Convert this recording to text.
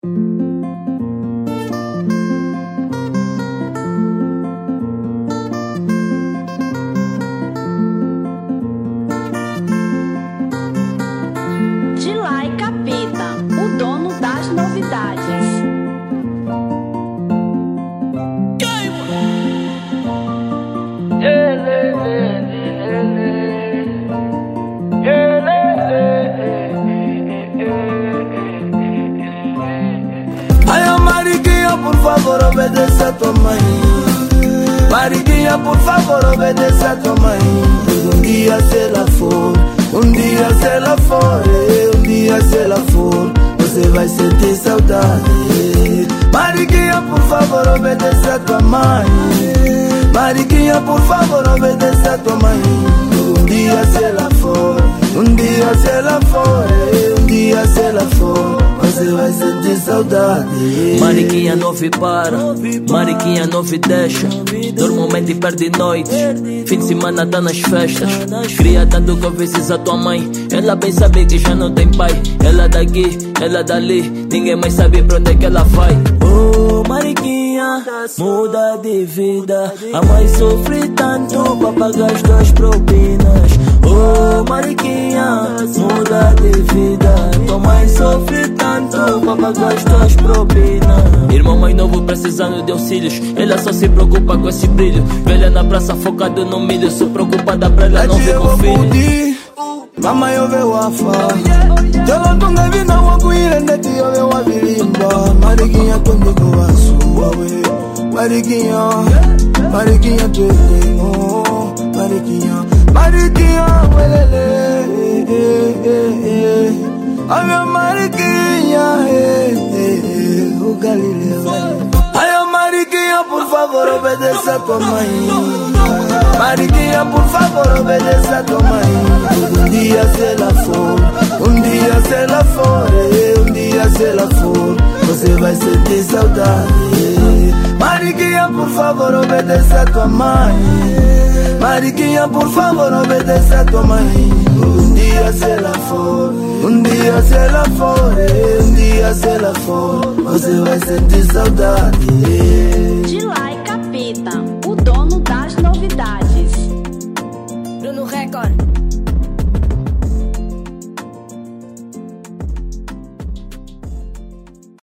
Por favor, obedece a tua mãe. Mariquinha, por favor, obedece a tua mãe. Um dia se ela for, um dia se ela for, um dia se ela for, você vai sentir saudade. Mariquinha, por favor, obedece a tua mãe. Mariquinha, por favor, obedece a tua mãe. Um dia se ela for, um dia se ela for, um dia se ela for, você vai sentir saudade. Mariquinha não vi para, Mariquinha não vi deixa. Normalmente perde noite, fim de semana tá nas festas. Cria tanto conversas a tua mãe, ela bem sabe que já não tem pai. Ela daqui, ela dali, ninguém mais sabe pra onde é que ela vai. Oh, Mariquinha, muda de vida. A mãe sofre tanto pra pagar as tuas propinas. Oh, Mariquinha, muda de vida. Tua mãe sofre tanto pra pagar as tuas propinas. Irmão mais novo precisando de auxílios, ela só se preocupa com esse brilho. Velha na praça focado no milho, sou preocupada pra ela não ver com filho. Mamãe ouve o afa, eu não vi não a cuira neti ouve o avilimba. Mariquinha comigo a sua, Mariquinha, Mariquinha tu tenho, Mariquinha, Mariquinha, welele, a minha Mariquinha, o Galileu. Ai, Mariquinha, por favor, obedece a tua mãe. Mariquinha, por favor, obedece a tua mãe. Um dia se ela for, um dia se ela for, um dia se ela for, você vai sentir saudade. Mariquinha, por favor, obedece a tua mãe. Mariquinha, por favor, obedece a tua mãe. Um dia se ela for, um dia se ela for, um dia se ela for, você vai sentir saudade.